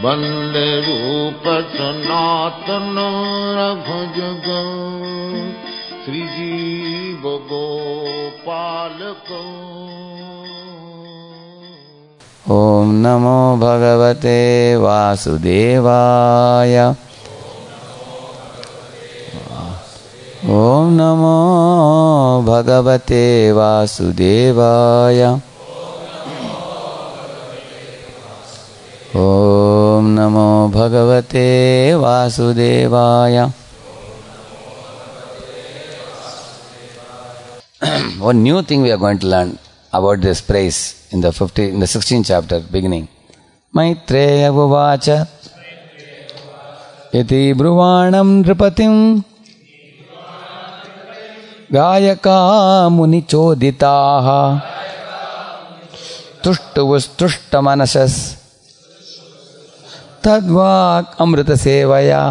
वंदे रूप सनातन रघुजुग श्रीजीव गोपाल को। ओम नमो भगवते वासुदेवाय। ओम नमो भगवते वासुदेवाय। ओम नमो भगवते वासुदेवाय। One new thing we are going to learn about this praise in the 16th chapter beginning. Maitreya uvacha iti bruvanam nripatim gayaka muni choditaha tushta manasas tadvak amrita sevaya.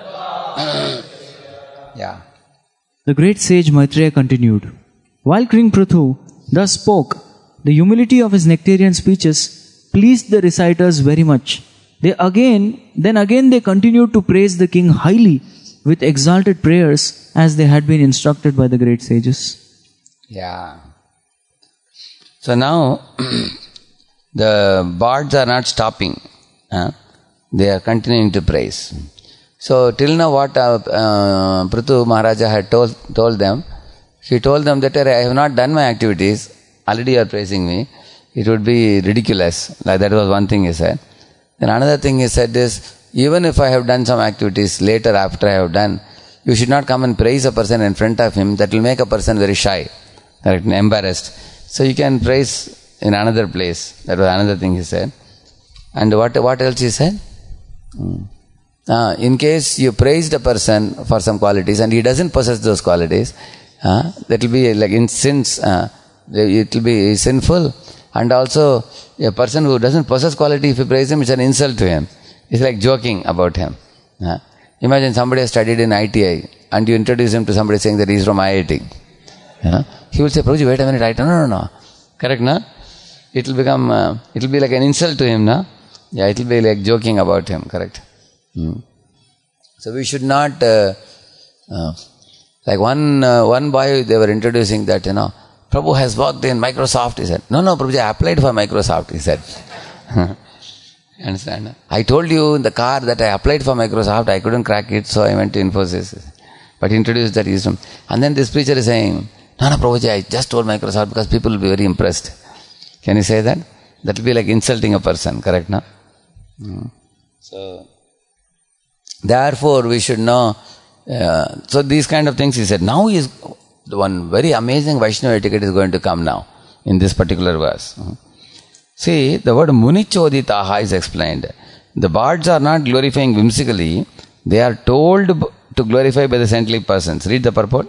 Yeah. The great sage Maitreya continued, while King Prithu thus spoke, the humility of his nectarian speeches pleased the reciters very much. Then again they continued to praise the king highly with exalted prayers as they had been instructed by the great sages. Yeah. So now the bards are not stopping. They are continuing to praise. So till now what Prithu Maharaja had told them, he told them that I have not done my activities, already you are praising me, it would be ridiculous. Like that was one thing he said. Then another thing he said is, even if I have done some activities later after I have done, you should not come and praise a person in front of him. That will make a person very shy, embarrassed. So you can praise in another place. That was another thing he said. And what else he said? In case you praised a person for some qualities and he doesn't possess those qualities, that will be like in sins, it will be sinful. And also a person who doesn't possess quality, if you praise him, it's an insult to him. It's like joking about him. Imagine somebody has studied in ITI and you introduce him to somebody saying that he is from IIT. He will say, Prabhuji, wait a minute, IIT. No. Correct, no? It will become, it will be like an insult to him, no? Yeah, it will be like joking about him, correct? So we should not, like one boy, they were introducing that, Prabhu has worked in Microsoft, he said. No, Prabhuji, I applied for Microsoft, he said. Understand? I told you in the car that I applied for Microsoft, I couldn't crack it, so I went to Infosys. But he introduced that wisdom. And then this preacher is saying, no, Prabhuji, I just told Microsoft because people will be very impressed. Can you say that? That will be like insulting a person, correct, no? So, therefore we should know, so these kind of things he said. Now is the one very amazing Vaishnava etiquette is going to come now in this particular verse. See, the word Munichoditaha is explained. The bards are not glorifying whimsically, they are told to glorify by the saintly persons. Read the purport.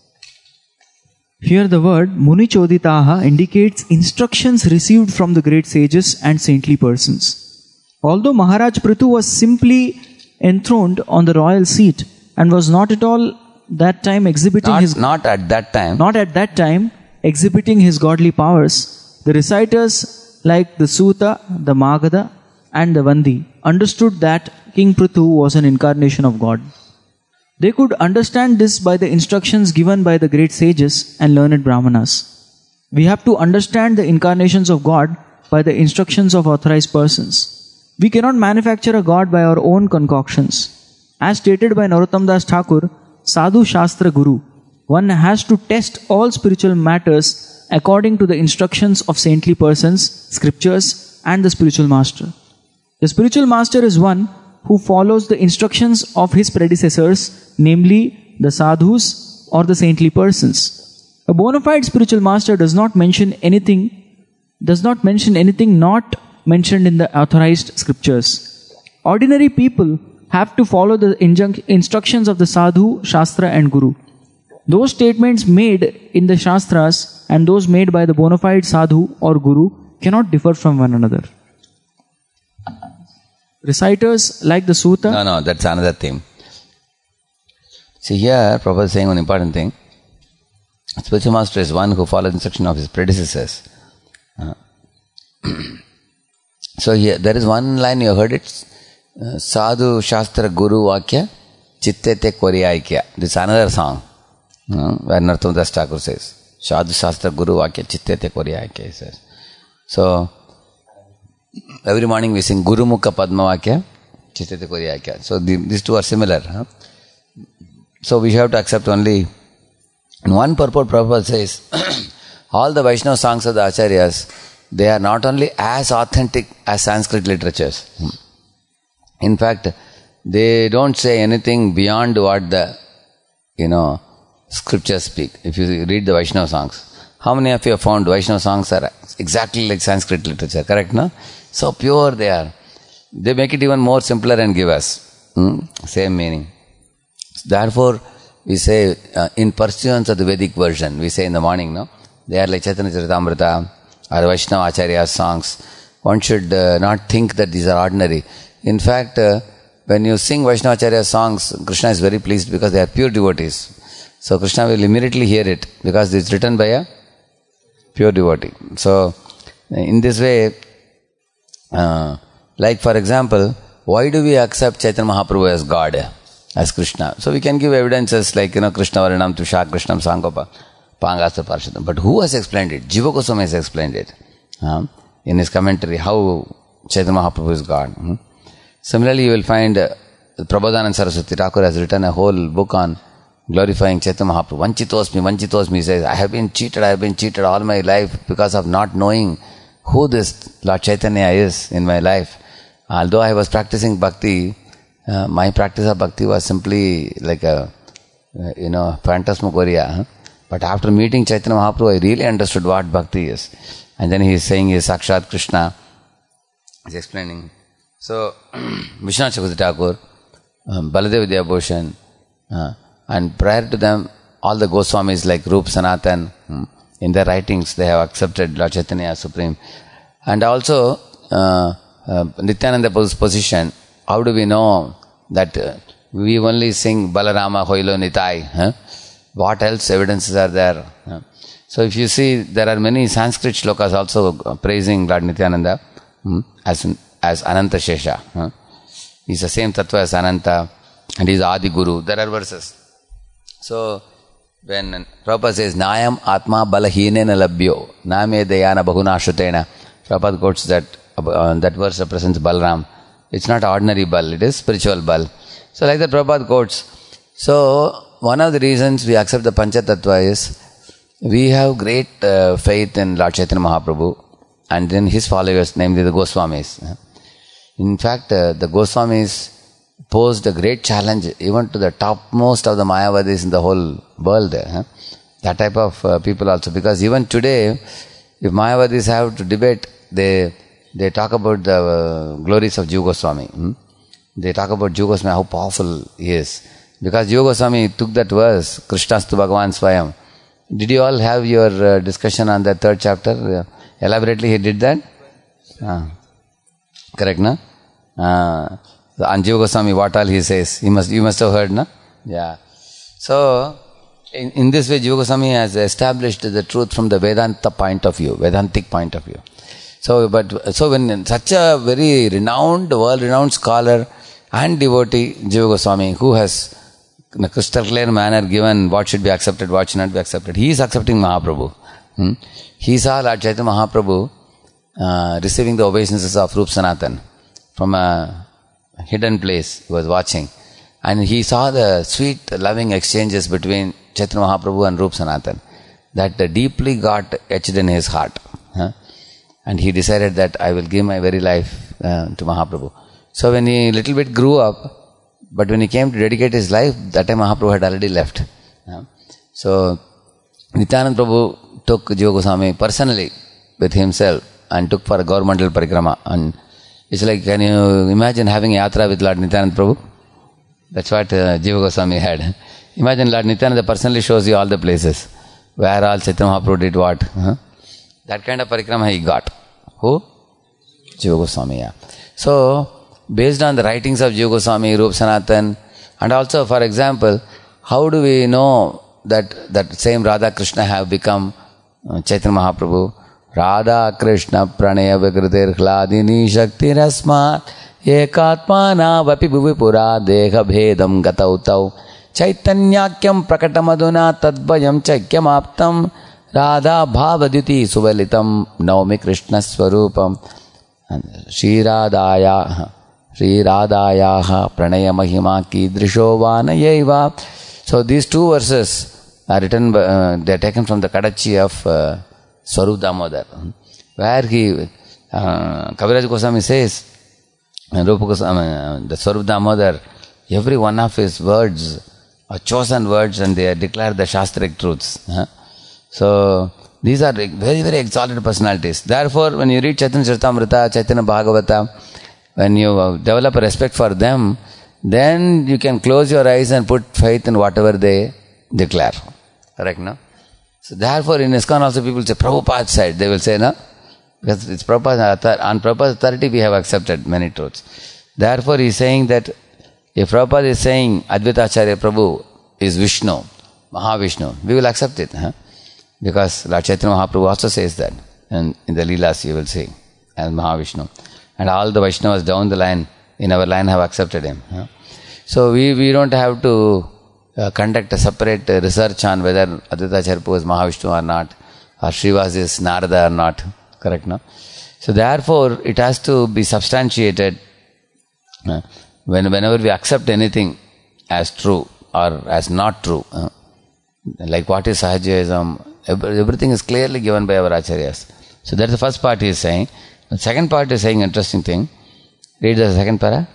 Here the word Munichoditaha indicates instructions received from the great sages and saintly persons. Although Maharaj Prithu was simply enthroned on the royal seat and was not at all that time exhibiting Not at that time exhibiting his godly powers, the reciters like the Suta, the Magadha and the Vandi understood that King Prithu was an incarnation of God. They could understand this by the instructions given by the great sages and learned Brahmanas. We have to understand the incarnations of God by the instructions of authorized persons. We cannot manufacture a God by our own concoctions. As stated by Narottam Das Thakur, Sadhu Shastra Guru, one has to test all spiritual matters according to the instructions of saintly persons, scriptures and the spiritual master. The spiritual master is one who follows the instructions of his predecessors, namely the sadhus or the saintly persons. A bona fide spiritual master does not mention anything not mentioned in the authorized scriptures. Ordinary people have to follow the instructions of the sadhu, shastra and guru. Those statements made in the shastras and those made by the bona fide sadhu or guru cannot differ from one another. Reciters like the Suta... No, that's another thing. See here, Prabhupada is saying one important thing. Spiritual master is one who follows instruction of his predecessors. So here, there is one line, you heard it. Sadhu Shastra Guru Vakya Chittete Koryaikya. This is another song where Narottam Das Thakur says. Sadhu Shastra Guru Vakya Chittete Koryaikya, he says. So, every morning we sing Guru Mukha Padma Vakya Chittete Koryaikya. So, these two are similar. So, we have to accept only. In one purport, Prabhupada says, all the Vaishnava songs of the Acharyas, they are not only as authentic as Sanskrit literatures. In fact, they don't say anything beyond what the, scriptures speak. If you read the Vaishnava songs, how many of you have found Vaishnava songs are exactly like Sanskrit literature? Correct, no? So pure they are. They make it even more simpler and give us same meaning. Therefore, we say in pursuance of the Vedic version, we say in the morning, no? They are like Chaitanya Charitamrita or Vaishnava Acharya songs. One should not think that these are ordinary. In fact, when you sing Vaishnava Acharya songs, Krishna is very pleased because they are pure devotees. So Krishna will immediately hear it because it's written by a pure devotee. So in this way, like for example, why do we accept Chaitanya Mahaprabhu as God, as Krishna? So we can give evidences like, Krishna Varanam Tusha Krishnam Sangopa Pangasta Parshadam. But who has explained it? Jiva Goswami has explained it in his commentary, how Chaitanya Mahaprabhu is God. Similarly, you will find Prabodhananda Saraswati Thakur has written a whole book on glorifying Chaitanya Mahaprabhu. Vanchitosmi, he says, I have been cheated all my life because of not knowing who this Lord Chaitanya is in my life. Although I was practicing bhakti, my practice of bhakti was simply like a, phantasmagoria. But after meeting Chaitanya Mahaprabhu, I really understood what bhakti is. And then he is saying he is Sakshat Krishna. He is explaining. So, Vishwanath Chakravarti Thakur, Baladev Vidyabhushan, and prior to them, all the Goswamis like Rup Sanatan, in their writings, they have accepted Lord Chaitanya as Supreme. And also, Nityananda's position, how do we know that we only sing Balarama Hoilo Nitai? What else evidences are there? So if you see, there are many Sanskrit shlokas also praising Lord Nityananda as Ananta Shesha. He is the same tattva as Ananta and he is Adi Guru. There are verses. So when Prabhupada says, Nayam Atma Balahinena Labhyo, Name Dayana Bahuna Shutena, Prabhupada quotes that verse represents Balram. It's not ordinary Bal, it is spiritual Bal. So like that Prabhupada quotes. So one of the reasons we accept the Pancha Tattva is we have great faith in Lord Chaitanya Mahaprabhu and then his followers, namely the Goswamis. In fact, the Goswamis posed a great challenge even to the topmost of the Mayavadis in the whole world. That type of people also. Because even today, if Mayavadis have to debate, they talk about the glories of Jiva Goswami. They talk about Jiva Goswami, how powerful he is. Because Jiva Goswami took that verse, Krishnastu Bhagavan Swayam. Did you all have your discussion on that third chapter? Elaborately he did that? Correct, no? On Jiva Goswami, what all he says, you must have heard, no? Yeah. So, in this way, Jiva Goswami has established the truth from the Vedanta point of view, Vedantic point of view. So when such a very world-renowned scholar and devotee, Jiva Goswami, who has in a crystal clear manner given what should be accepted, what should not be accepted, he is accepting Mahaprabhu. He saw Lord Chaitanya Mahaprabhu receiving the obeisances of Rup Sanatan from a hidden place. He was watching. And he saw the sweet, loving exchanges between Chaitanya Mahaprabhu and Rup Sanatan. That deeply got etched in his heart. And he decided that I will give my very life to Mahaprabhu. So when he little bit grew up, but when he came to dedicate his life, that time Mahaprabhu had already left. So Nityananda Prabhu took Jiva Goswami personally with himself and took for a governmental parikrama. And it's like, can you imagine having a yatra with Lord Nityananda Prabhu? That's what Jiva Goswami had. Imagine Lord Nityananda personally shows you all the places where all Chaitanya Mahaprabhu did what. That kind of parikrama he got. Who? Jiva Goswami, yeah. So, based on the writings of Jiva Goswami, Rup Sanatan, and also, for example, how do we know that same Radha Krishna have become Chaitanya Mahaprabhu? Radha Krishna Pranaya Vikritir Hladini Shakti Rasmat ekatmana vapi bhuvi pura deha bhedam gatau tau chaitanyakyam prakatamaduna tadvayam chaikyamaptam radha bhavadyuti suvalitam naumi krishna swarupam Shriradaya pranaya mahima kidrisho vanayaiva. So these two verses are written, they are taken from the Kadachi of Swarup Damodar, where Kaviraj Goswami says, Rupa Goswami, the Swarup Damodar, every one of his words are chosen words and they declare the Shastric truths. So these are very, very exalted personalities. Therefore, when you read Chaitanya Charitamrita, Chaitanya Bhagavata, when you develop a respect for them, then you can close your eyes and put faith in whatever they declare. Correct, no? So therefore, in ISKCON also people say, Prabhupada said, they will say, no? Because it's Prabhupada, on Prabhupada's authority we have accepted many truths. Therefore, he is saying that if Prabhupada is saying Advaita Acharya Prabhu is Vishnu, Mahavishnu, we will accept it. Because Lord Chaitanya Mahaprabhu also says that. And in the Leelas you will see, as Mahavishnu. And all the Vaishnavas down the line, in our line, have accepted him. So we don't have to conduct a separate research on whether Advaita Acharya Prabhu is Mahavishnu or not, or Srivas is Narada or not. Correct, no? So therefore, it has to be substantiated whenever we accept anything as true or as not true. Like what is Sahajaism, everything is clearly given by our Acharyas. So that's the first part he is saying. The second part is saying interesting thing. Read the second para.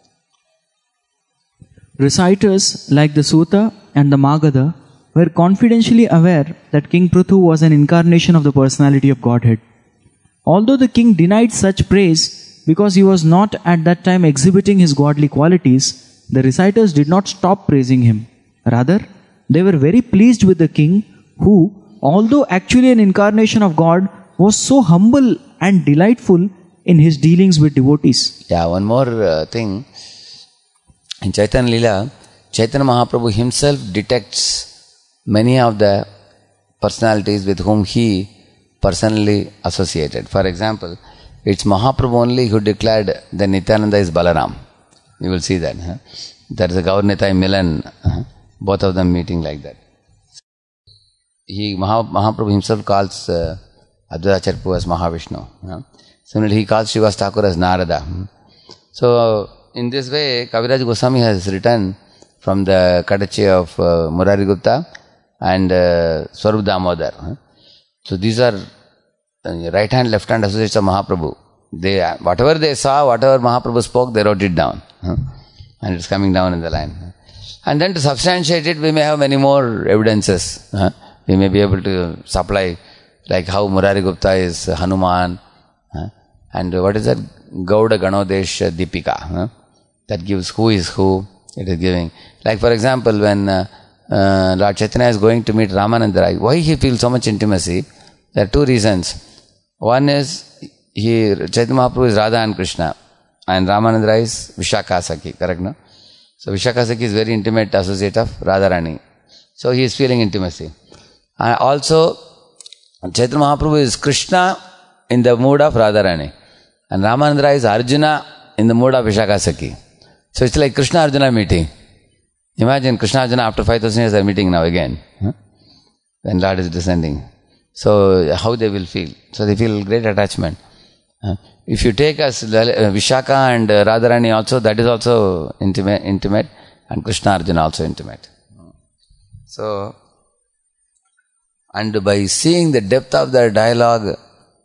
Reciters like the Suta and the Magadha were confidentially aware that King Prithu was an incarnation of the personality of Godhead. Although the king denied such praise because he was not at that time exhibiting his godly qualities, the reciters did not stop praising him. Rather, they were very pleased with the king who, although actually an incarnation of God, was so humble and delightful in his dealings with devotees. Yeah, one more thing. In Chaitanya Leela, Chaitanya Mahaprabhu himself detects many of the personalities with whom he personally associated. For example, it's Mahaprabhu only who declared that Nityananda is Balaram. You will see that. There is a Gaur Nitai Milan, both of them meeting like that. Mahaprabhu himself calls Advaita Acharya Prabhu as Mahavishnu. Similarly, he calls Srivas Thakur as Narada. So, in this way, Kaviraj Goswami has written from the Kadachi of Murari Gupta and Swarup Damodar. So, these are right hand, left hand associates of Mahaprabhu. They, whatever they saw, whatever Mahaprabhu spoke, they wrote it down. And it's coming down in the line. And then to substantiate it, we may have many more evidences. We may be able to supply, like how Murari Gupta is Hanuman. And what is that? Gauda Ganodesh Deepika. That gives who is who. It is giving. Like for example, when Lord Chaitanya is going to meet Ramananda Rai, why he feels so much intimacy? There are two reasons. One is, Chaitanya Mahaprabhu is Radha and Krishna. And Ramananda Rai is Vishakha Sakhi. Correct, no? So Vishakha Sakhi is very intimate associate of Radharani. So he is feeling intimacy. And also, Chaitanya Mahaprabhu is Krishna in the mood of Radharani. And Ramananda Rai is Arjuna in the mood of Vishakha Sakhi. So it's like Krishna Arjuna meeting. Imagine Krishna Arjuna after 5,000 years are meeting now again. When Lord is descending. So how they will feel? So they feel great attachment. If you take as Vishakha and Radharani also, that is also intimate, and Krishna Arjuna also intimate. So, and by seeing the depth of their dialogue,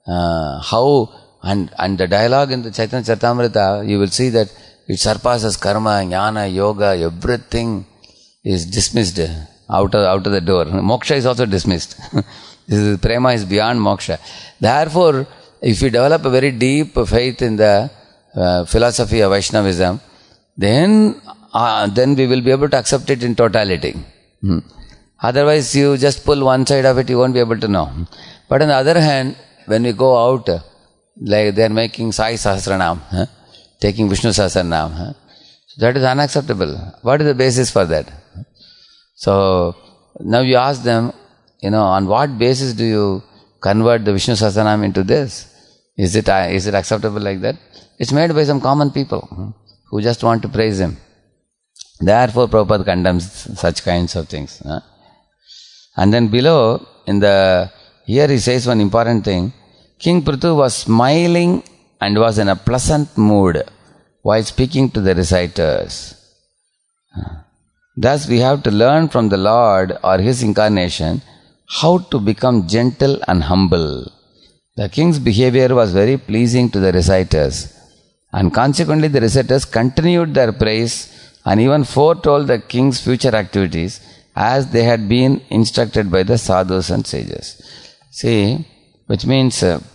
and the dialogue in the Chaitanya Charitamrita, you will see that it surpasses karma, jnana, yoga, everything is dismissed out of the door. Moksha is also dismissed. Prema is beyond moksha. Therefore, if you develop a very deep faith in the philosophy of Vaishnavism, then we will be able to accept it in totality. Otherwise, you just pull one side of it, you won't be able to know. But on the other hand, when we go out, like they are making Sai Sahasranam, taking Vishnu Sahasranam, that is unacceptable. What is the basis for that? So, now you ask them, on what basis do you convert the Vishnu Sahasranam into this? Is it acceptable like that? It's made by some common people who just want to praise him. Therefore, Prabhupada condemns such kinds of things. And then below, here he says one important thing. King Prithu was smiling and was in a pleasant mood while speaking to the reciters. Thus, we have to learn from the Lord or his incarnation how to become gentle and humble. The king's behavior was very pleasing to the reciters, and consequently the reciters continued their praise and even foretold the king's future activities as they had been instructed by the sadhus and sages. See, which means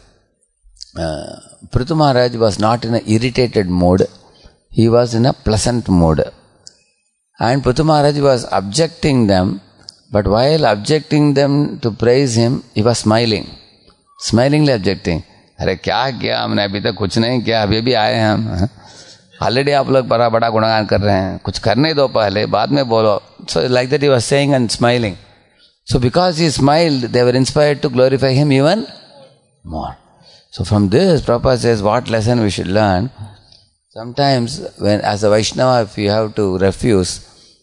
Prithu Maharaj was not in an irritated mood, he was in a pleasant mood. And Prithu Maharaj was objecting them, but while objecting them to praise him, he was smiling. Smilingly objecting. अरे क्या किया हमने, अभी तक कुछ नहीं किया, अभी भी आए हैं हम. ऑलरेडी आप लोग बड़ा बड़ा गुणगान कर रहे हैं, कुछ करने दो पहले, बाद में बोलो. So like that he was saying and smiling. So because he smiled, they were inspired to glorify him even more. So from this, Prabhupada says what lesson we should learn. Sometimes when as a Vaishnava, if you have to refuse,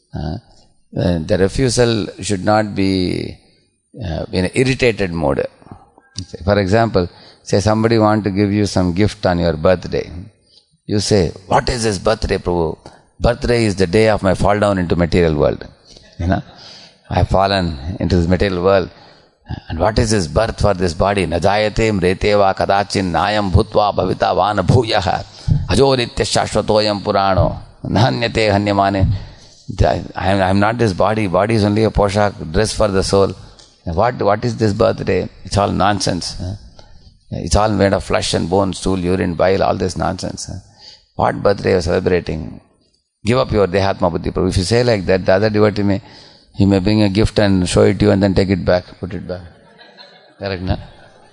the refusal should not be in an irritated mode. For example, say somebody want to give you some gift on your birthday. You say, what is this birthday, Prabhu? Birthday is the day of my fall down into material world. I have fallen into this material world. And what is this birth for this body? Najayate mrete va kadachin nayam bhutva bhavita vana bhuyaha ajoritya shashvatoyam purano nahanyate hanyamane. I am not this body. Body is only a poshak, dress for the soul. What is this birthday? It's all nonsense. It's all made of flesh and bone, stool, urine, bile, all this nonsense. What birthday are you celebrating? Give up your Dehatma Buddhi Prabhu. If you say like that, the other devotee he may bring a gift and show it to you and then take it back, put it back. Correct, no?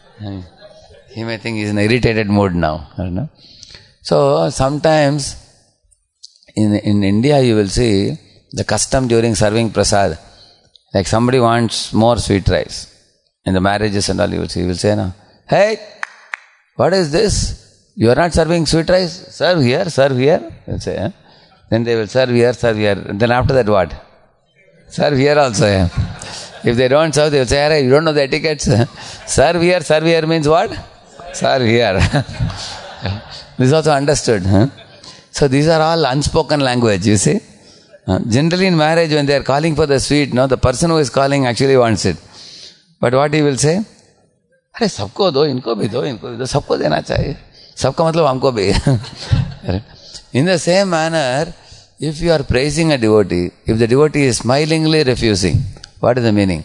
He may think he's in an irritated mood now. No? So sometimes in India you will see the custom during serving prasad. Like somebody wants more sweet rice. In the marriages and all you will say, no, hey, what is this? You are not serving sweet rice? Serve here, serve here. They'll say, Then they will serve here, serve here. And then after that what? Serve here also. If they don't serve, they will say, hey, you don't know the etiquettes. Serve here means what? Serve here. This is also understood. So these are all unspoken language, you see. Generally in marriage, when they are calling for the sweet, the person who is calling actually wants it. But what he will say? अरे सबको दो, इनको भी दो, सबको देना चाहिए. सबका मतलब हमको भी. In the same manner, if you are praising a devotee, if the devotee is smilingly refusing, what is the meaning?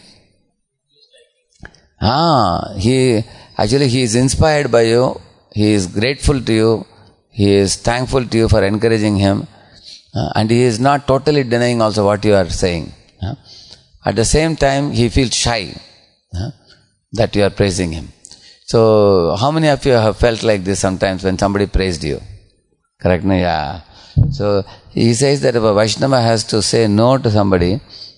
He is inspired by you, he is grateful to you, he is thankful to you for encouraging him, and he is not totally denying also what you are saying. At the same time, he feels shy that you are praising him. So, how many of you have felt like this sometimes when somebody praised you? Correct? No? Yeah. So, he says that if a Vaishnava has to say no to somebody,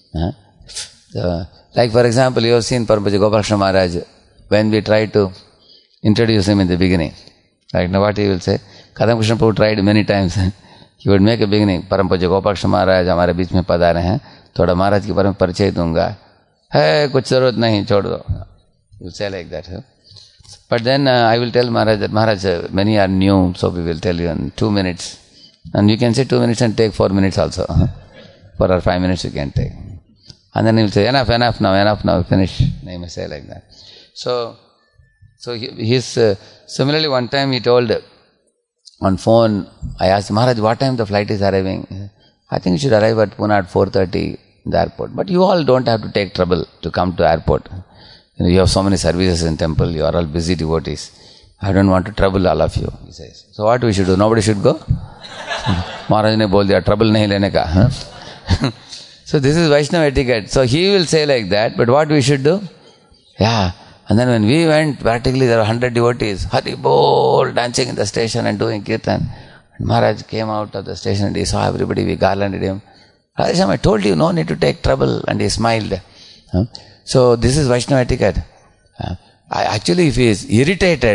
like for example, you have seen Paramapuja Gopalakrishna Maharaj, when we try to introduce him in the beginning. Right now what he will say? Kadam Krishna Prabhu tried many times. He would make a beginning. Paramapuja Gopalakrishna Maharaj हमारे बीच में पधारे हैं, थोड़ा महाराज के बारे में परिचय दूंगा. है कुछ जरूरत नहीं, छोड़ दो. He will say like that. But then I will tell Maharaj that Maharaj, many are new, so we will tell you in 2 minutes. And you can say 2 minutes and take 4 minutes also. 4 or 5 minutes you can take. And then he will say, enough now, finish. He may say like that. So he's similarly one time he told on phone, I asked Maharaj, what time the flight is arriving? I think it should arrive at Pune at 4:30 in the airport. But you all don't have to take trouble to come to airport. You have so many services in temple, you are all busy devotees. I don't want to trouble all of you, he says. So what we should do? Nobody should go? Maharaj ne bol diya, trouble nahi lene ka. So this is Vaishnava etiquette. So he will say like that, but what we should do? Yeah. And then when we went, practically there were 100 devotees, Hari Bol, dancing in the station and doing kirtan. And Maharaj came out of the station and he saw everybody, we garlanded him. Radhesham, I told you, no need to take trouble. And he smiled. So this is Vaishnava etiquette. Actually, if he is irritated,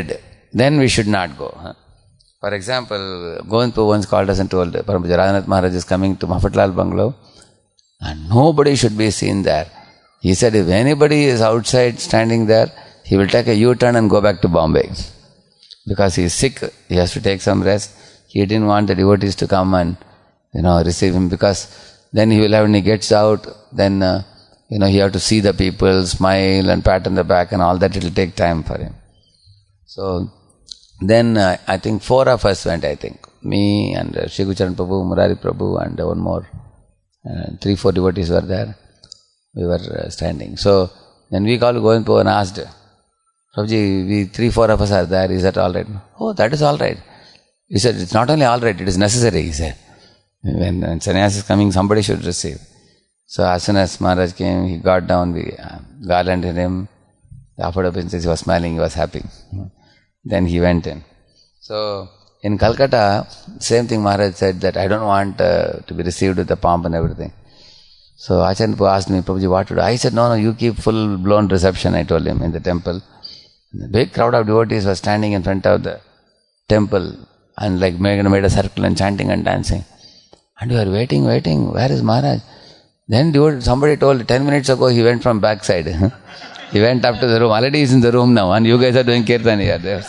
then we should not go. For example, Govindpur once called us and told Paramahansa Radhanath Maharaj is coming to Mafatlal Bungalow and nobody should be seen there. He said if anybody is outside standing there, he will take a U-turn and go back to Bombay. Because he is sick, he has to take some rest. He didn't want the devotees to come and, receive him, because then he will have, when he gets out, then, he have to see the people, smile and pat on the back and all that. It will take time for him. So, then I think 4 of us went, Me and Sri Gurucharan Prabhu, Murari Prabhu and one more. 3-4 devotees were there. We were standing. So, then we called Govindpur and asked, Prabhuji, we 3-4 of us are there, is that all right? Oh, that is all right. He said, it's not only all right, it is necessary, he said. When sannyas is coming, somebody should receive. So as soon as Maharaj came, he got down, we garlanded him, offered up incense, he was smiling, he was happy. Then he went in. So in Calcutta, same thing Maharaj said that I don't want to be received with the pomp and everything. So Acharya asked me, Prabhuji, what to do? I said, no, you keep full-blown reception, I told him, in the temple. The big crowd of devotees was standing in front of the temple and made a circle and chanting and dancing. And we were waiting, where is Maharaj? Then somebody told 10 minutes ago he went from backside. He went up to the room. Already he's in the room now and you guys are doing kirtan here.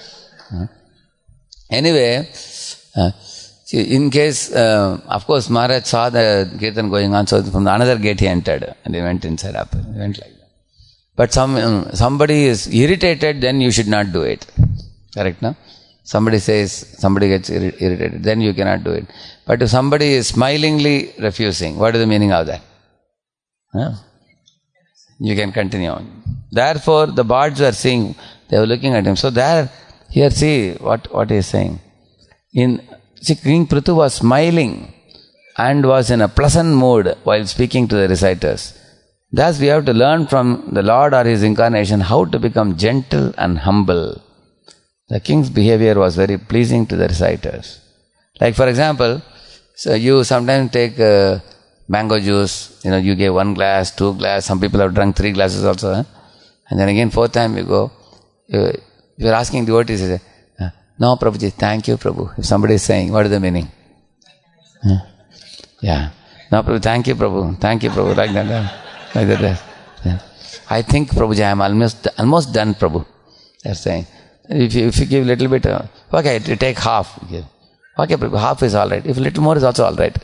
Anyway, in case, of course, Maharaj saw the kirtan going on, so from another gate he entered and he went inside up. He went like that. But somebody is irritated, then you should not do it. Correct, no? Somebody gets irritated, then you cannot do it. But if somebody is smilingly refusing, what is the meaning of that? You can continue on. Therefore, the bards were seeing, they were looking at him. So here see what he is saying. King Prithu was smiling and was in a pleasant mood while speaking to the reciters. Thus we have to learn from the Lord or His incarnation how to become gentle and humble. The king's behavior was very pleasing to the reciters. Like for example, so you sometimes take mango juice, you give 1 glass, 2 glass, some people have drunk 3 glasses also. And then again 4th time you go, you're asking devotees, you say, no Prabhuji, thank you Prabhu. If somebody is saying, what is the meaning? Yeah. No Prabhu, thank you Prabhu, like that. Like that. Yeah. I think Prabhuji, I am almost done Prabhu. They're saying. If you give little bit, okay, take half. Okay, Prabhu, half is all right. If little more is also all right.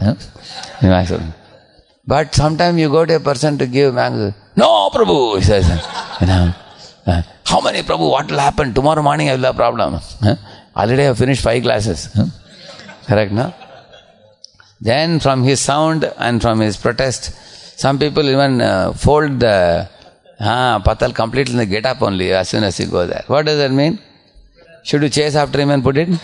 But sometimes you go to a person to give mango. No, Prabhu, he says. How many, Prabhu? What will happen? Tomorrow morning I will have a problem. Already I have finished 5 glasses. Correct, no? Then from his sound and from his protest, some people even fold the patal completely and get up only as soon as you go there. What does that mean? Should you chase after him and put it?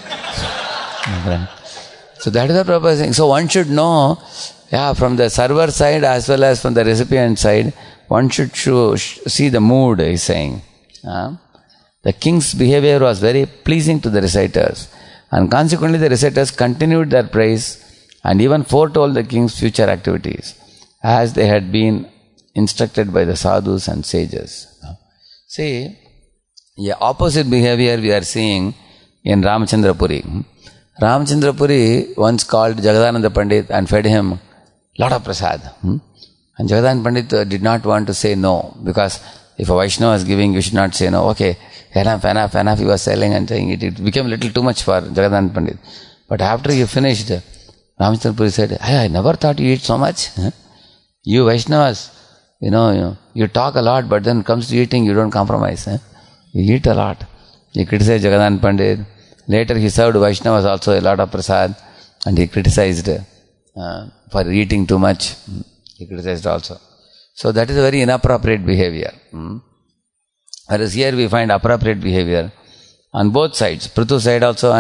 So that is the proper thing. So one should know, from the server side as well as from the recipient side, one should see the mood, he's saying. The king's behavior was very pleasing to the reciters, and consequently the reciters continued their praise and even foretold the king's future activities, as they had been instructed by the sadhus and sages. See, opposite behavior we are seeing in Ramachandra Puri. Ramachandra Puri once called Jagadananda Pandit and fed him lot of prasad. And Jagadananda Pandit did not want to say no, because if a Vaishnava is giving, you should not say no. Okay, enough, he was selling and saying it. It became a little too much for Jagadananda Pandit. But after he finished, Ramachandra Puri said, I never thought you eat so much. You Vaishnavas, you talk a lot, but then it comes to eating, you don't compromise. You eat a lot. He criticized Jagadananda Pandit. Later he served Vaishnavas also a lot of prasad, and he criticized for eating too much. He criticized also. So that is a very inappropriate behavior. Whereas here we find appropriate behavior on both sides, Prithu side also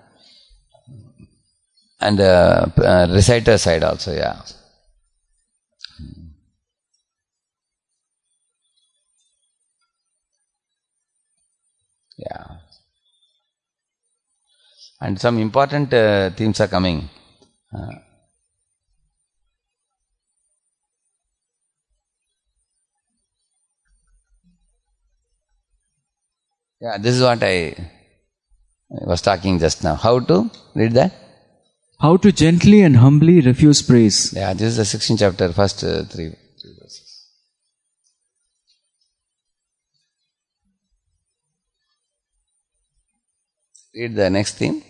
and reciter side also, And some important themes are coming. This is what I I was talking just now. How to read that? How to gently and humbly refuse praise. Yeah, this is the 16th chapter, first three verses. Read the next theme.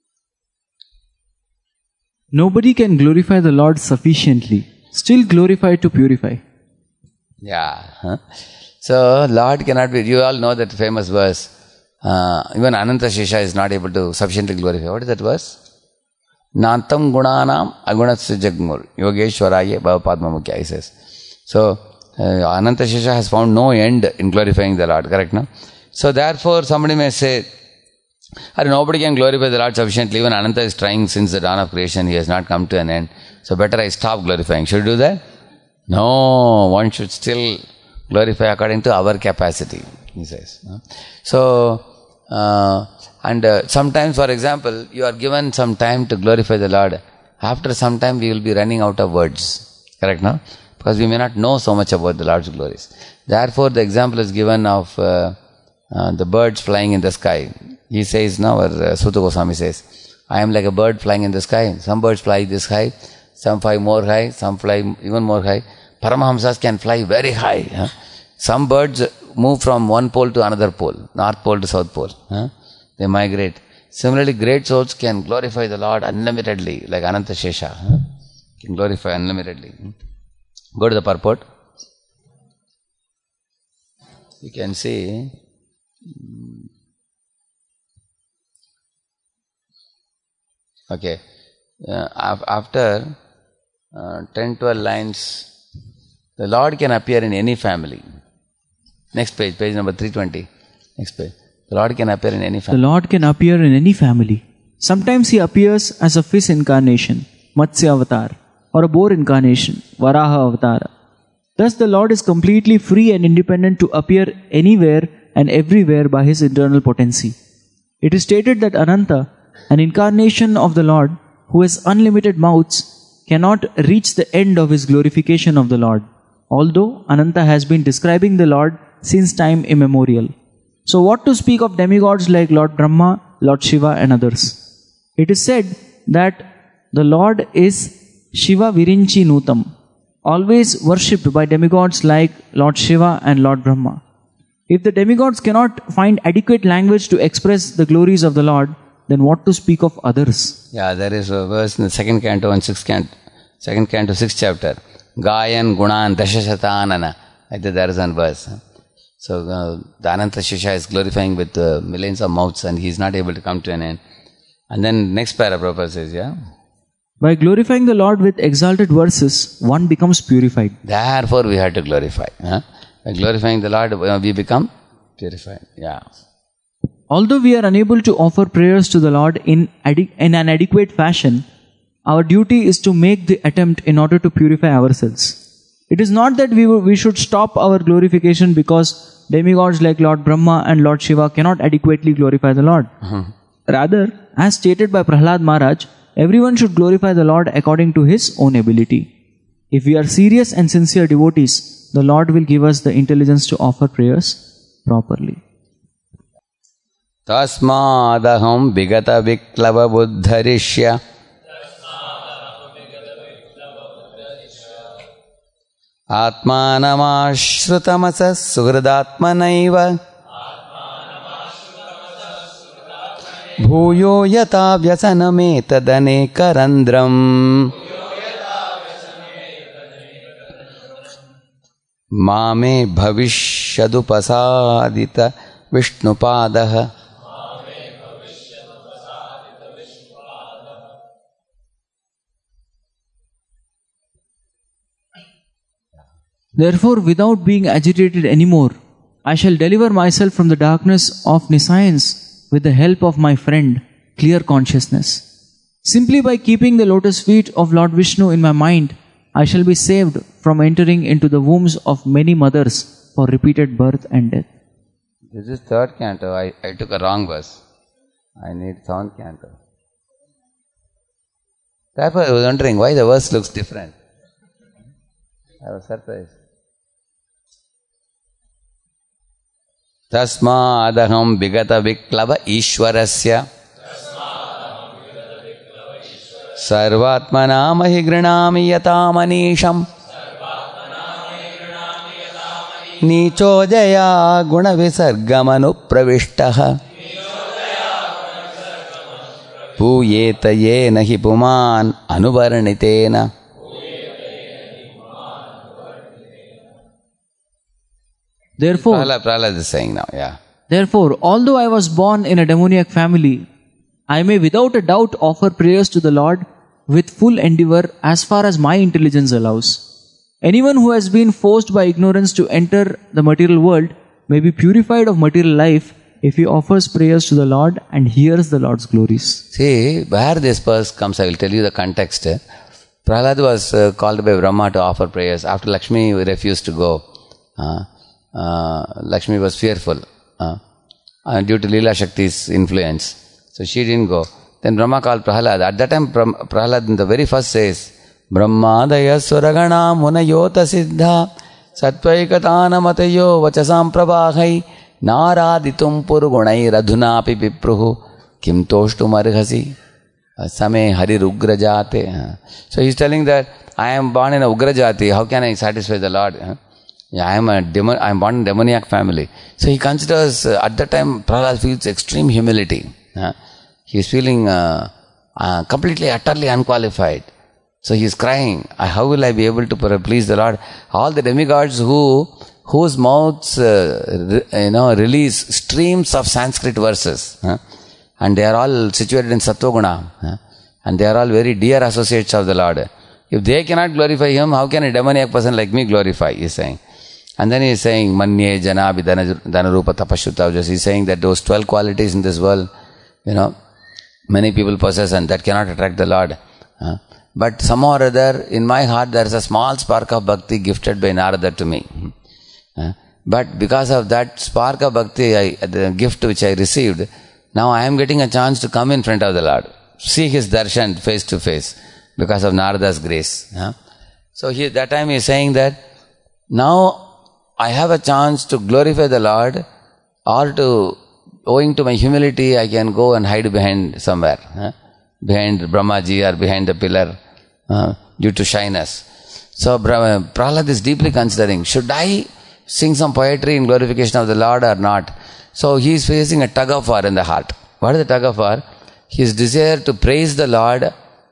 Nobody can glorify the Lord sufficiently. Still glorify to purify. Yeah. So, Lord cannot be... You all know that famous verse. Even Ananta Shesha is not able to sufficiently glorify. What is that verse? Nantam gunanam agunasya jagmur yogeshwaraye bhavapadma mukhya, he says. So, Ananta Shesha has found no end in glorifying the Lord, correct, no? So, therefore, somebody may say, nobody can glorify the Lord sufficiently. Even Ananta is trying since the dawn of creation. He has not come to an end. So, better I stop glorifying. Should we do that? No, one should still glorify according to our capacity, he says. So, sometimes, for example, you are given some time to glorify the Lord. After some time, we will be running out of words. Correct, no? Because we may not know so much about the Lord's glories. Therefore, the example is given of the birds flying in the sky. He says, now, Suta Goswami says, I am like a bird flying in the sky. Some birds fly this high, some fly more high, some fly even more high. Paramahamsas can fly very high. Some birds move from one pole to another pole, North Pole to South Pole. They migrate. Similarly, great souls can glorify the Lord unlimitedly, like Ananta Shesha. Can glorify unlimitedly. Go to the purport. You can see... Okay. After 10-12 lines, the Lord can appear in any family. Next page, page number 320. Next page. The Lord can appear in any family. The Lord can appear in any family. Sometimes He appears as a fish incarnation, Matsya avatar, or a boar incarnation, Varaha avatar. Thus the Lord is completely free and independent to appear anywhere and everywhere by His internal potency. It is stated that Ananta, an incarnation of the Lord, who has unlimited mouths, cannot reach the end of His glorification of the Lord, although Ananta has been describing the Lord since time immemorial. So what to speak of demigods like Lord Brahma, Lord Shiva and others? It is said that the Lord is Shiva Virinchi Nutam, always worshipped by demigods like Lord Shiva and Lord Brahma. If the demigods cannot find adequate language to express the glories of the Lord, then what to speak of others? Yeah, there is a verse in the second canto and second canto, 6th chapter. Gayan Gunan Dashashatanana. Like that, there is one verse. So the Ananta Shesha is glorifying with millions of mouths and he is not able to come to an end. And then next paragraph says, yeah. By glorifying the Lord with exalted verses, one becomes purified. Therefore we have to glorify. By glorifying the Lord, we become purified. Yeah. Although we are unable to offer prayers to the Lord in an adequate fashion, our duty is to make the attempt in order to purify ourselves. It is not that we should stop our glorification because demigods like Lord Brahma and Lord Shiva cannot adequately glorify the Lord. Rather, as stated by Prahlad Maharaj, everyone should glorify the Lord according to his own ability. If we are serious and sincere devotees, the Lord will give us the intelligence to offer prayers properly. Tasmadaham vigata viklava buddharishya Atmanamashrutamasa suhridatmanaiva Bhuyo yata vyasaname karandram Mame bhavishadupasadita Vishnupadah. Therefore, without being agitated anymore, I shall deliver myself from the darkness of nescience with the help of my friend, clear consciousness. Simply by keeping the lotus feet of Lord Vishnu in my mind, I shall be saved from entering into the wombs of many mothers for repeated birth and death. This is third canto. I took a wrong verse. I need seventh canto. Therefore, I was wondering why the verse looks different. I was surprised. Tasmadaham vigata viklava ishwarasya Sarvatmana mahi grinami yata manisham Nicho jaya guna visargamanu pravishtaha Puyeta yena hi puman anuvarnitena. Therefore, Prahlad is saying now, yeah. Therefore, although I was born in a demoniac family, I may without a doubt offer prayers to the Lord with full endeavor as far as my intelligence allows. Anyone who has been forced by ignorance to enter the material world may be purified of material life if he offers prayers to the Lord and hears the Lord's glories. See, where this verse comes, I will tell you the context. Prahlad was called by Brahma to offer prayers. After Lakshmi refused to go, Lakshmi was fearful due to Leela Shakti's influence. So she didn't go. Then Brahma called Prahlad. At that time, Prahlad in the very first says, Brahmadaya suragana munayota siddha satvaikatana matayo vachasam prabhahai naraditum purgunai radhunapi pipruhu kim toshtum arghasi same hari rugrajate. So he is telling that I am born in a ugrajati. How can I satisfy the Lord? Yeah, I am born in a demoniac family. So he considers, at that time, Prahlad feels extreme humility. He is feeling completely, utterly unqualified. So he is crying, how will I be able to please the Lord? All the demigods whose mouths release streams of Sanskrit verses, and they are all situated in Sattva-guna, and they are all very dear associates of the Lord. If they cannot glorify Him, how can a demoniac person like me glorify? He is saying. And then he is saying, Manye Janabi Dhanarupa Tapashuta. He is saying that those 12 qualities in this world, many people possess and that cannot attract the Lord. But somehow or other, in my heart, there is a small spark of bhakti gifted by Narada to me. But because of that spark of bhakti, the gift which I received, now I am getting a chance to come in front of the Lord, see His darshan face to face because of Narada's grace. So that time he is saying that now I have a chance to glorify the Lord, or owing to my humility, I can go and hide behind somewhere, behind Brahmaji or behind the pillar, due to shyness. So Prahlad is deeply considering, should I sing some poetry in glorification of the Lord or not? So he is facing a tug of war in the heart. What is the tug of war? His desire to praise the Lord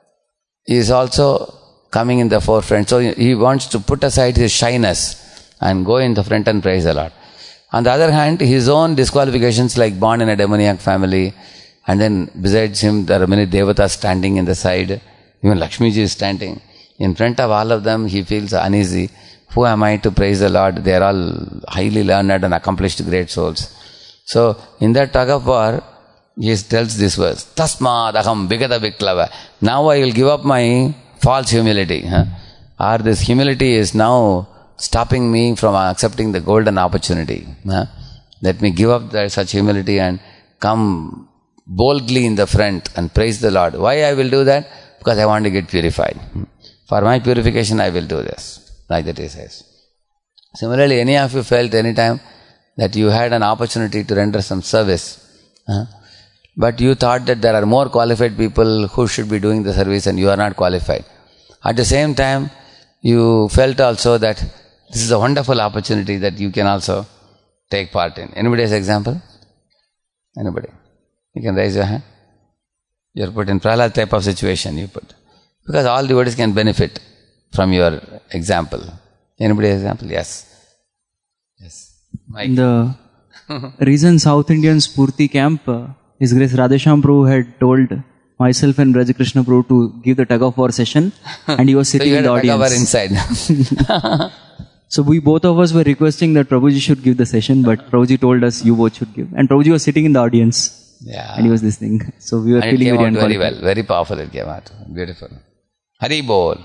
is also coming in the forefront. So he wants to put aside his shyness and go in the front and praise the Lord. On the other hand, his own disqualifications, like born in a demoniac family, and then besides him there are many devatas standing in the side, even Lakshmiji is standing. In front of all of them, he feels uneasy. Who am I to praise the Lord? They are all highly learned and accomplished great souls. So in that tug of war, he tells this verse, Tasmad aham vigata viklava. Now I will give up my false humility. Or this humility is now stopping me from accepting the golden opportunity. Let me give up such humility and come boldly in the front and praise the Lord. Why I will do that? Because I want to get purified. For my purification I will do this. Like that he says. Similarly, any of you felt any time that you had an opportunity to render some service, but you thought that there are more qualified people who should be doing the service and you are not qualified. At the same time, you felt also that this is a wonderful opportunity that you can also take part in. Anybody has example? Anybody? You can raise your hand. You are put in Prahlad type of situation you put. Because all devotees can benefit from your example. Anybody has example? Yes. Yes. Mike. In the recent South Indian Spurti camp, His Grace Radheshyam Prabhu had told myself and Raja Krishna Prabhu to give the tug of war session, and he was sitting in the audience. So you had a tug of war inside. So we both of us were requesting that Prabhuji should give the session, but Prabhuji told us you both should give. And Prabhuji was sitting in the audience. Yeah. And he was listening. So we were and feeling it came very out unqualified. very well. Very powerful it came out. Beautiful. Hari Bol.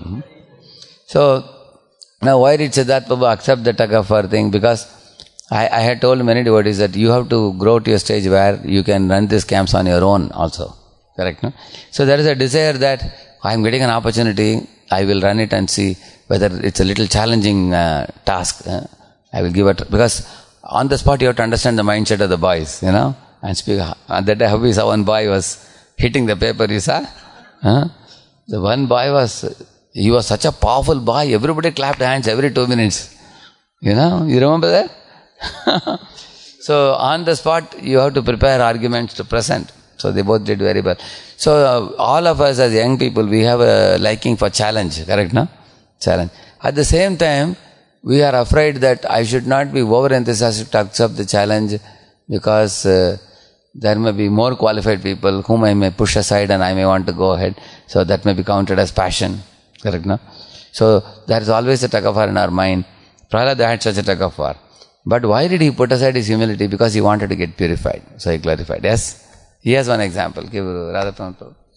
So, now why did Siddhartha Prabhu accept the tug of war thing? Because I had told many devotees that you have to grow to a stage where you can run these camps on your own also. Correct, no? So there is a desire that I am getting an opportunity, I will run it and see whether it's a little challenging task. I will give it, because on the spot you have to understand the mindset of the boys, and speak. That day we saw one boy was hitting the paper, you saw? The one boy he was such a powerful boy, everybody clapped hands every 2 minutes. You remember that? So on the spot you have to prepare arguments to present. So they both did very well. So all of us as young people, we have a liking for challenge, correct, no? Challenge. At the same time, we are afraid that I should not be over-enthusiastic to accept the challenge because there may be more qualified people whom I may push aside and I may want to go ahead. So that may be counted as passion, correct, no? So there is always a tug of war in our mind. Prahlad had such a tug of war. But why did he put aside his humility? Because he wanted to get purified. So he clarified. Yes? He has one example. Give Radha.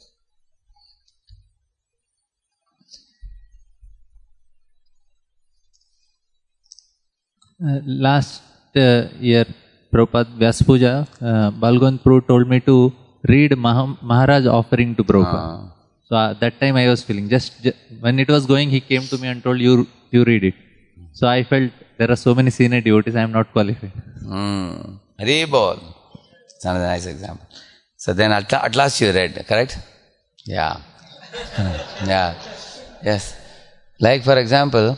Last year, Prabhupada Vyasa Puja, Balgont Prabhu told me to read Maharaj offering to Prabhupada. So that time I was feeling, just when it was going, he came to me and told, you read it. So I felt there are so many senior devotees, I am not qualified. Haribol. It's another nice example. So then at last you read, correct? Yeah. Yeah. Yes. Like for example,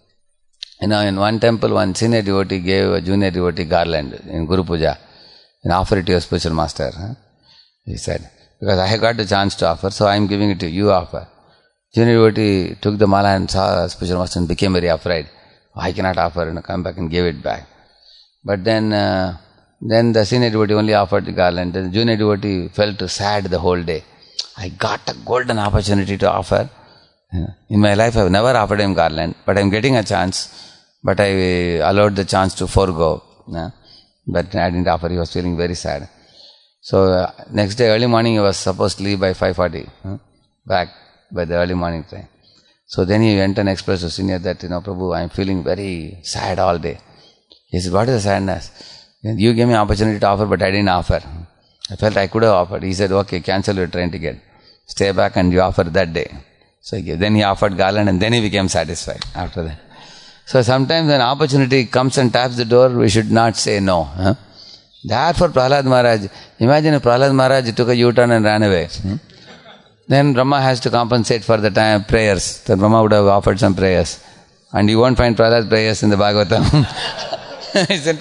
in one temple, one senior devotee gave a junior devotee garland in Guru Puja and offered it to your spiritual master. He said, because I got the chance to offer, so I am giving it to you, offer. Junior devotee took the mala and saw spiritual master and became very afraid. I cannot offer, come back and give it back. But then the senior devotee only offered the garland. The junior devotee felt sad the whole day. I got a golden opportunity to offer. In my life I have never offered him garland, but I am getting a chance. But I allowed the chance to forego. But I didn't offer. He was feeling very sad. So next day early morning he was supposed to leave by 5:40. Back by the early morning time. So then he went and expressed to senior that, Prabhu, I am feeling very sad all day. He said, what is the sadness? You gave me an opportunity to offer, but I didn't offer. I felt I could have offered. He said, okay, cancel your train ticket. Stay back and you offer that day. So then he offered garland and then he became satisfied after that. So sometimes when opportunity comes and taps the door, we should not say no. Therefore Prahlad Maharaj, imagine if Prahlad Maharaj took a U-turn and ran away. Then Brahma has to compensate for the time prayers. Then Brahma would have offered some prayers. And you won't find Prahlad's prayers in the Bhagavatam. Isn't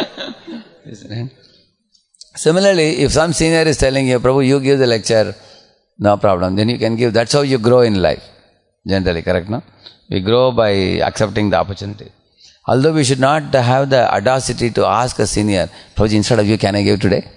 it? Similarly, if some senior is telling you, Prabhu, you give the lecture, no problem. Then you can give. That's how you grow in life. Generally, correct, no? We grow by accepting the opportunity. Although we should not have the audacity to ask a senior, Prabhuji, instead of you, can I give today?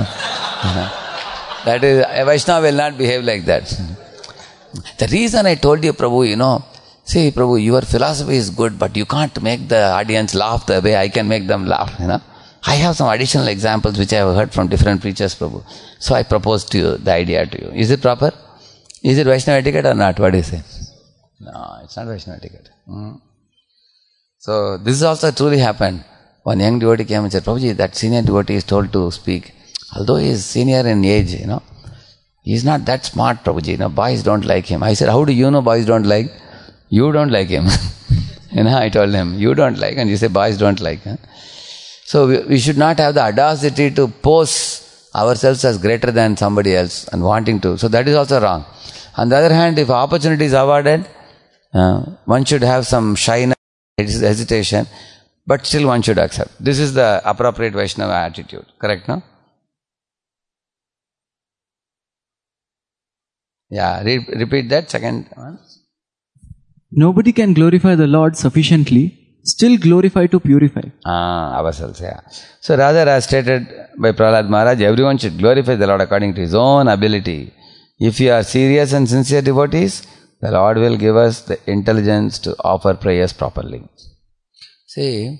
That is, a Vaishnava will not behave like that. The reason I told you, Prabhu, see, Prabhu, your philosophy is good, but you can't make the audience laugh the way I can make them laugh, I have some additional examples which I have heard from different preachers, Prabhu. So I propose to you, the idea to you. Is it proper? Is it Vaishnava etiquette or not? What do you say? No, it's not Vaishnava etiquette. So this also truly happened. One young devotee came and said, Prabhuji, that senior devotee is told to speak. Although he is senior in age, he is not that smart, Prabhuji. Boys don't like him. I said, how do you know boys don't like? You don't like him. I told him, you don't like, and you say boys don't like. So we should not have the audacity to pose ourselves as greater than somebody else and wanting to. So that is also wrong. On the other hand, if opportunity is awarded, one should have some shyness, hesitation, but still one should accept. This is the appropriate Vaishnava attitude. Correct, no? Yeah, repeat that second one. Nobody can glorify the Lord sufficiently, still glorify to purify. Ourselves, yeah. So rather, as stated by Prahlad Maharaj, everyone should glorify the Lord according to his own ability. If you are serious and sincere devotees, the Lord will give us the intelligence to offer prayers properly. See,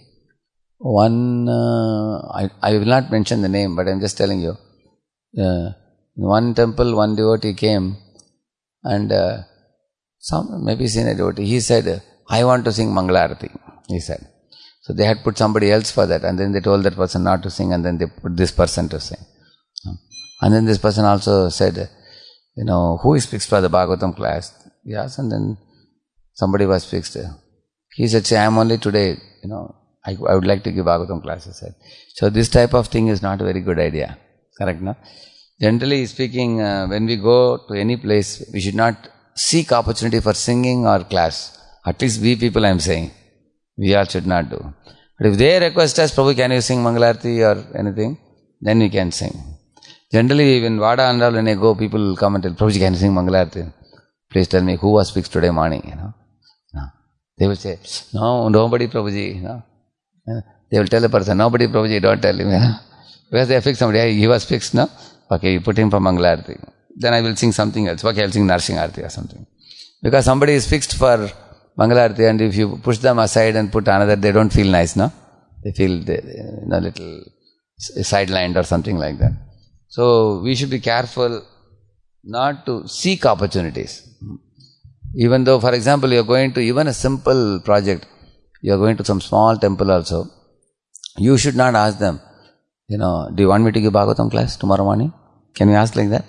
I will not mention the name, but I am just telling you. In one temple, one devotee came and maybe senior devotee, he said, I want to sing Mangalarati, he said. So they had put somebody else for that, and then they told that person not to sing, and then they put this person to sing. And then this person also said, who is fixed for the Bhagavatam class? Yes, and then somebody was fixed. He said, say, I am only today, I would like to give Bhagavatam classes. So this type of thing is not a very good idea. Correct, no? Generally speaking, when we go to any place, we should not seek opportunity for singing or class. At least we people, I am saying. We all should not do. But if they request us, Prabhu, can you sing Mangalarti or anything? Then we can sing. Generally, when Vada and all, when I go, people will come and tell, Prabhuji, can you sing Mangalarti? Please tell me who was fixed today morning, No. They will say, no, nobody, Prabhuji, They will tell the person, nobody, Prabhuji, don't tell him, Because they have fixed somebody, he was fixed, no? Okay, you put him for Mangalarti. Then I will sing something else. Okay, I'll sing Narsingarti or something. Because somebody is fixed for Mangalarti, and if you push them aside and put another, they don't feel nice, no? They feel little sidelined or something like that. So we should be careful not to seek opportunities. Even though, for example, you are going to even a simple project, you are going to some small temple also, you should not ask them, do you want me to give Bhagavatam class tomorrow morning? Can you ask like that?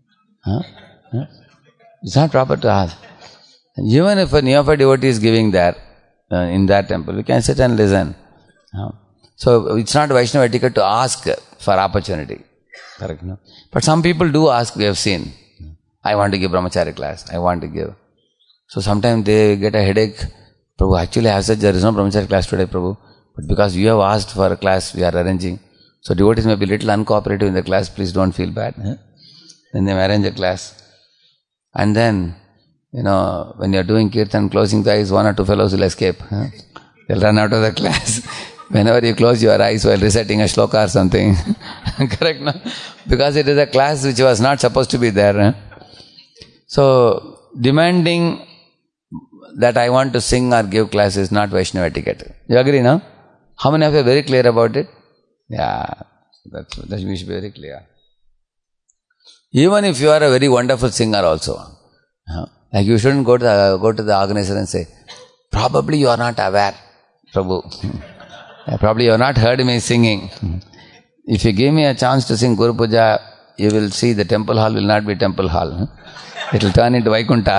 It's not proper to ask. Even if a neophyte devotee is giving there, in that temple, we can sit and listen. So it's not Vaishnava etiquette to ask for opportunity. Correct, no? But some people do ask, we have seen. I want to give Brahmachari class. I want to give. So sometimes they get a headache. Prabhu, actually as such there is no Brahmachari class today, Prabhu. But because you have asked for a class, we are arranging. So devotees may be little uncooperative in the class. Please don't feel bad. Then they may arrange a class. And then, when you are doing kirtan, closing the eyes, one or two fellows will escape. They'll run out of the class. Whenever you close your eyes while reciting a shloka or something. Correct, no? Because it is a class which was not supposed to be there. So, demanding that I want to sing or give class is not Vaishnava etiquette. You agree, no? How many of you are very clear about it? Yeah, that we should be very clear. Even if you are a very wonderful singer also, like you shouldn't go to the organizer and say, probably you are not aware, Prabhu. Probably you have not heard me singing. If you give me a chance to sing Guru Puja, you will see the temple hall will not be temple hall. It will turn into Vaikuntha.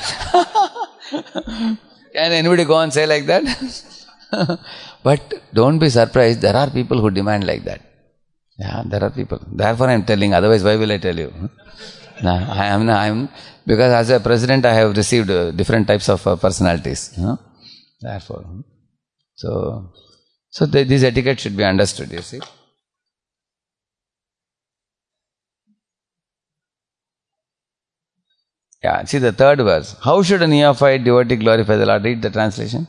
Can anybody go and say like that? But don't be surprised, there are people who demand like that. Yeah, there are people. Therefore I am telling, otherwise why will I tell you? I am because as a president I have received different types of personalities. Therefore. So this etiquette should be understood, you see. Yeah, see the third verse. How should a neophyte devotee glorify the Lord? Read the translation.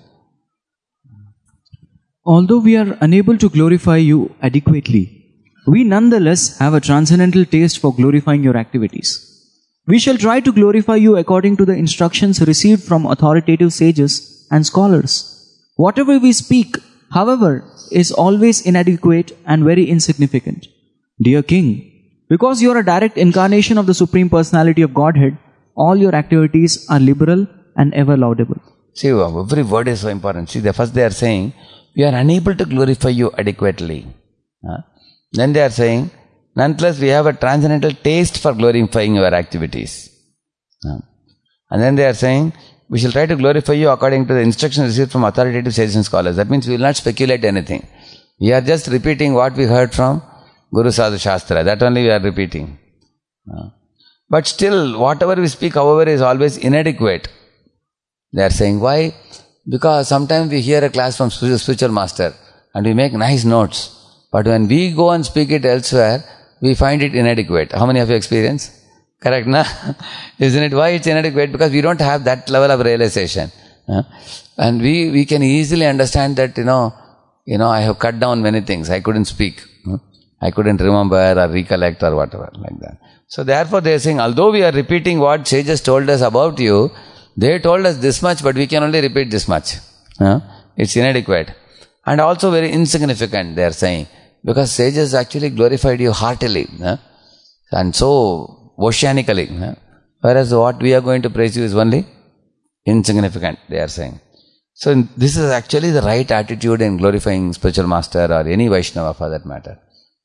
Although we are unable to glorify you adequately, we nonetheless have a transcendental taste for glorifying your activities. We shall try to glorify you according to the instructions received from authoritative sages and scholars. Whatever we speak, however, is always inadequate and very insignificant. Dear King, because you are a direct incarnation of the Supreme Personality of Godhead, all your activities are liberal and ever laudable. See, every word is so important. See, first they are saying, we are unable to glorify you adequately. Then they are saying, nonetheless we have a transcendental taste for glorifying your activities. And then they are saying, we shall try to glorify you according to the instructions received from authoritative sages and scholars. That means we will not speculate anything. We are just repeating what we heard from Guru Sadhu Shastra. That only we are repeating. But still, whatever we speak, however, is always inadequate. They are saying, why? Because sometimes we hear a class from spiritual master and we make nice notes. But when we go and speak it elsewhere, we find it inadequate. How many of you experience? Correct, na? Isn't it? Why it's inadequate? Because we don't have that level of realization. And we can easily understand that, I have cut down many things. I couldn't speak. I couldn't remember or recollect or whatever, like that. So therefore they are saying, although we are repeating what sages told us about you, they told us this much, but we can only repeat this much. It's inadequate. And also very insignificant, they are saying. Because sages actually glorified you heartily. And so oceanically. Whereas what we are going to praise you is only insignificant, they are saying. So this is actually the right attitude in glorifying spiritual master or any Vaishnava for that matter.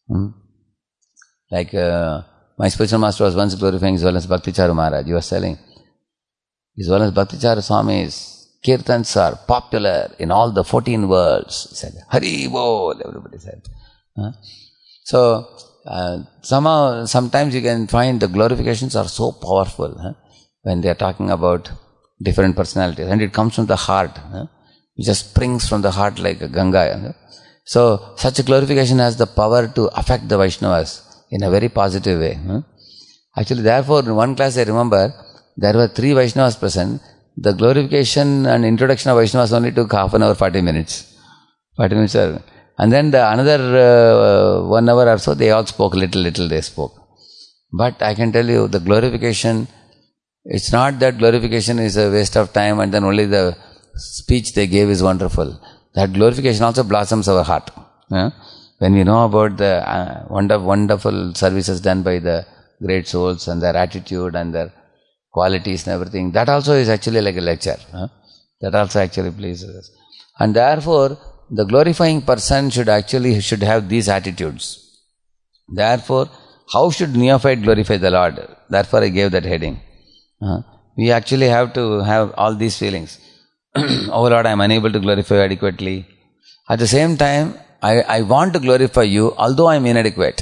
Like my spiritual master was once glorifying His Holiness Bhakti Charu Maharaj. He was telling, His Holiness Bhakti Charu Swami is kirtans are popular in all the 14 worlds. He said, Hari Bol, everybody said. So, sometimes you can find the glorifications are so powerful when they are talking about different personalities. And it comes from the heart. It just springs from the heart like a Ganga. So, such a glorification has the power to affect the Vaishnavas in a very positive way. Actually, therefore, in one class I remember, there were 3 Vaishnavas present. The glorification and introduction of Vaishnavas only took half an hour, 40 minutes. 40 minutes. And then another 1 hour or so, they all spoke, little they spoke. But I can tell you, the glorification, it's not that glorification is a waste of time and then only the speech they gave is wonderful. That glorification also blossoms our heart. When we know about the wonderful services done by the great souls and their attitude and their qualities and everything, that also is actually like a lecture. That also actually pleases us. And therefore, the glorifying person should have these attitudes. Therefore, how should neophyte glorify the Lord? Therefore, I gave that heading. We actually have to have all these feelings. Oh Lord, I am unable to glorify you adequately. At the same time, I want to glorify you, although I am inadequate.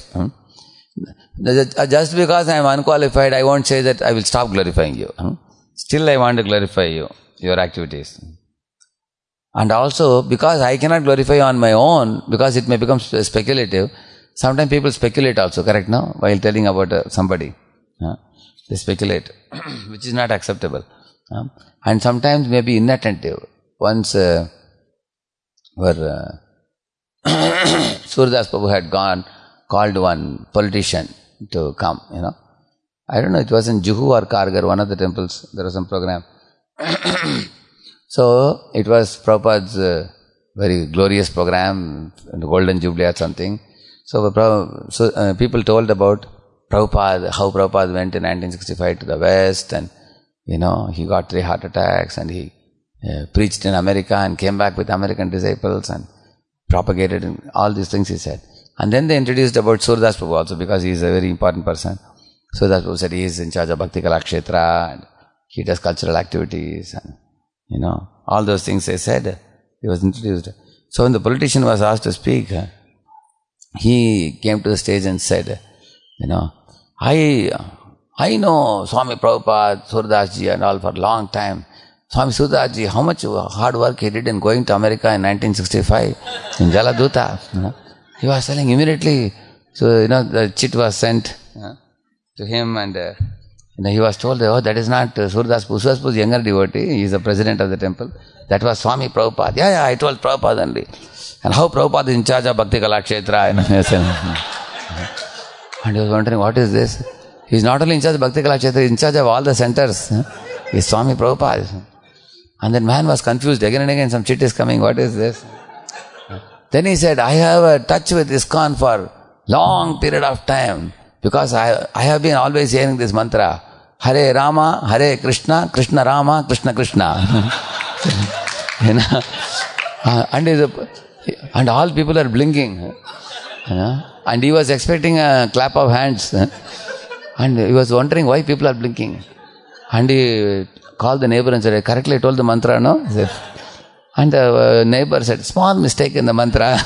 Just because I am unqualified, I won't say that I will stop glorifying you. Still, I want to glorify you, your activities. And also, because I cannot glorify you on my own, because it may become speculative, sometimes people speculate also, correct now? While telling about somebody. They speculate, which is not acceptable. And sometimes may be inattentive. Once, Surdas Prabhu had called one politician to come, I don't know, it was in Juhu or Kargar, one of the temples, there was some program. So, it was Prabhupada's very glorious program, Golden Jubilee or something. So, people told about Prabhupada, how Prabhupada went in 1965 to the West and, he got 3 heart attacks and he preached in America and came back with American disciples and propagated all these things, he said. And then they introduced about Surdas Prabhu also because he is a very important person. Surdas Prabhu said he is in charge of Bhakti Kalakshetra and he does cultural activities and, all those things they said. He was introduced. So when the politician was asked to speak, he came to the stage and said, I know Swami Prabhupada, Surdas Ji and all for a long time. Swami Surdas Ji, how much hard work he did in going to America in 1965 in Jaladuta. He was telling immediately. So, the chit was sent to him and he was told, that is not Surdas Prabhu. Surdas Prabhu's younger devotee, he is the president of the temple. That was Swami Prabhupada. Yeah, I told Prabhupada only. And how Prabhupada is in charge of Bhakti Kalakshetra. And he was wondering, what is this? He is not only in charge of Bhakti Kalakshetra, he is in charge of all the centers. He is Swami Prabhupada. And that man was confused. Again and again, some chit is coming. What is this? Then he said, I have a touch with ISKCON for long period of time because I have been always hearing this mantra. Hare Rama, Hare Krishna, Krishna Rama, Krishna Krishna. And all people are blinking. And he was expecting a clap of hands. And he was wondering why people are blinking. And he called the neighbor and said, I correctly told the mantra, no? He said, and the neighbor said, small mistake in the mantra.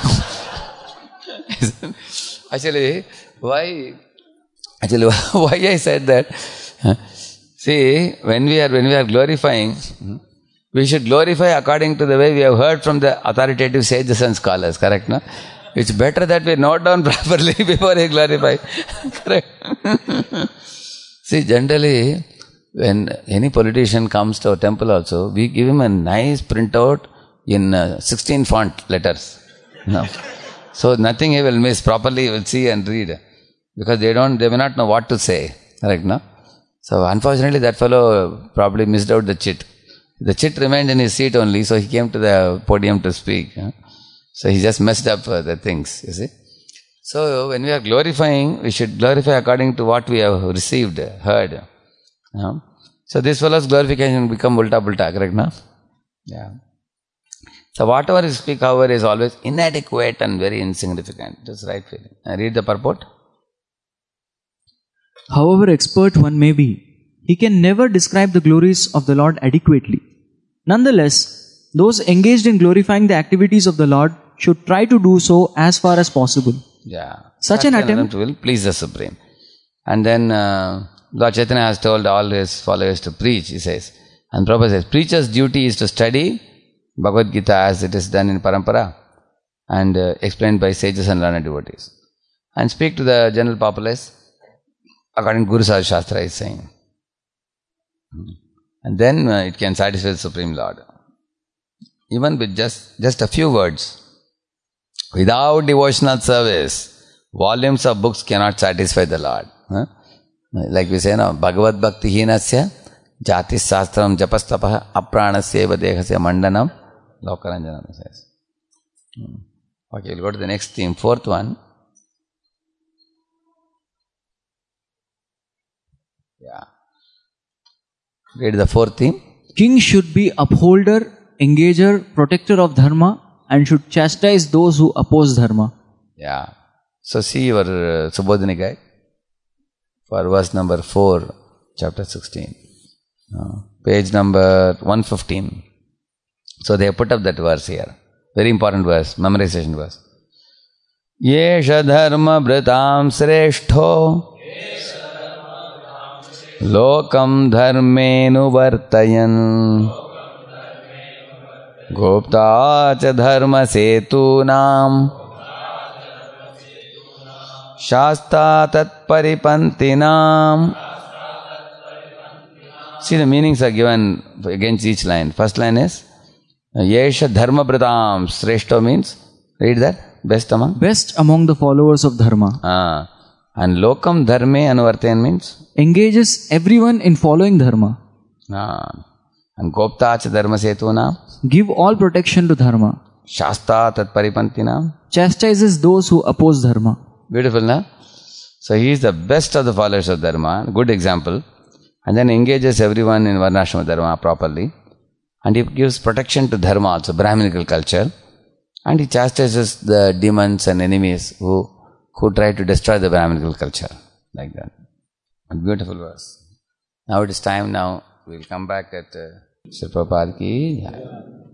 Actually, why I said that? See, when we are glorifying, we should glorify according to the way we have heard from the authoritative sages and scholars, correct, no? It's better that we note down properly before we glorify. Correct? See, generally, when any politician comes to our temple also, we give him a nice printout in 16 font letters. No. So nothing he will miss. Properly he will see and read. Because they may not know what to say. Correct, no? So unfortunately that fellow probably missed out the chit. The chit remained in his seat only, so he came to the podium to speak. So he just messed up the things, you see. So when we are glorifying, we should glorify according to what we have received, heard. So this fellow's glorification become ulta-pulta, correct, no? Yeah. So whatever you speak, however, is always inadequate and very insignificant. Just right feeling. Read the purport. However expert one may be, he can never describe the glories of the Lord adequately. Nonetheless, those engaged in glorifying the activities of the Lord should try to do so as far as possible. Yeah. Such an attempt will please the Supreme. And then Lord Chaitanya has told all his followers to preach, he says. And Prabhupada says, preacher's duty is to study Bhagavad Gita as it is done in Parampara and explained by sages and learned devotees. And speak to the general populace according to Guru Sadhu Shastra is saying. And then it can satisfy the Supreme Lord. Even with just a few words. Without devotional service, volumes of books cannot satisfy the Lord. Like we say, no, Bhagavad Bhakti Hinasya Jati Sastram Japastapah Apranasya Eva Dehasya Mandanam Lokaranjanam says. Okay, we'll go to the next theme, fourth one. Yeah. Read the fourth theme. King should be upholder, engager, protector of dharma and should chastise those who oppose dharma. Yeah. So see your Subodhini guide for verse number 4, chapter 16. Page number 115. So they have put up that verse here. Very important verse, memorization verse. Yesha dharma vritam sreshto lokam dharmenu vartayan gopta cha dharma setunam shasta tat paripantinam. See, the meanings are given against each line. First line is Yesha dharma vritam sreshto means, read that, best among the followers of dharma. And lokam dharme anuvartayan means engages everyone in following dharma. And gopta cha dharma setunam, give all protection to dharma. Shasta tat paripantinam, chastises those who oppose dharma. Beautiful, na? So he is the best of the followers of dharma, good example. And then engages everyone in varnashrama dharma properly. And he gives protection to dharma also, Brahminical culture. And he chastises the demons and enemies who try to destroy the Brahminical culture. Like that. A beautiful verse. Now it is time now. We will come back at Sri Prabhupada ki